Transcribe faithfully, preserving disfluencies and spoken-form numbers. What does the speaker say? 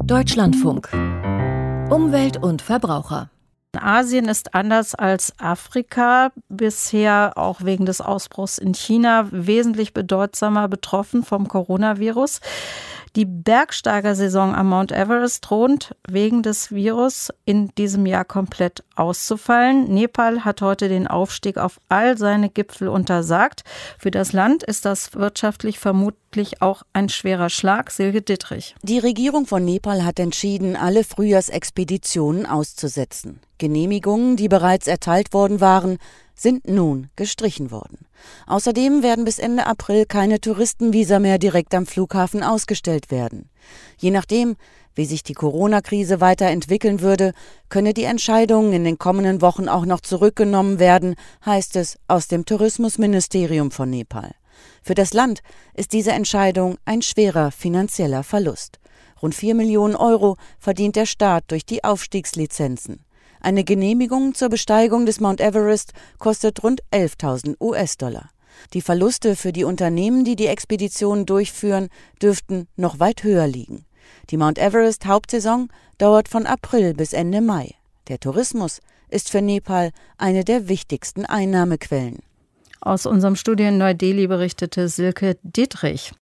Deutschlandfunk. Umwelt und Verbraucher. Asien ist anders als Afrika, bisher auch wegen des Ausbruchs in China wesentlich bedeutsamer betroffen vom Coronavirus. Die Bergsteigersaison am Mount Everest droht wegen des Virus in diesem Jahr komplett auszufallen. Nepal hat heute den Aufstieg auf all seine Gipfel untersagt. Für das Land ist das wirtschaftlich vermutlich auch ein schwerer Schlag. Silke Dittrich. Die Regierung von Nepal hat entschieden, alle Frühjahrsexpeditionen auszusetzen. Genehmigungen, die bereits erteilt worden waren, sind nun gestrichen worden. Außerdem werden bis Ende April keine Touristenvisa mehr direkt am Flughafen ausgestellt werden. Je nachdem, wie sich die Corona-Krise weiterentwickeln würde, könne die Entscheidung in den kommenden Wochen auch noch zurückgenommen werden, heißt es aus dem Tourismusministerium von Nepal. Für das Land ist diese Entscheidung ein schwerer finanzieller Verlust. Rund vier Millionen Euro verdient der Staat durch die Aufstiegslizenzen. Eine Genehmigung zur Besteigung des Mount Everest kostet rund elftausend U S-Dollar. Die Verluste für die Unternehmen, die die Expeditionen durchführen, dürften noch weit höher liegen. Die Mount Everest-Hauptsaison dauert von April bis Ende Mai. Der Tourismus ist für Nepal eine der wichtigsten Einnahmequellen. Aus unserem Studio in Neu-Delhi berichtete Silke Dittrich.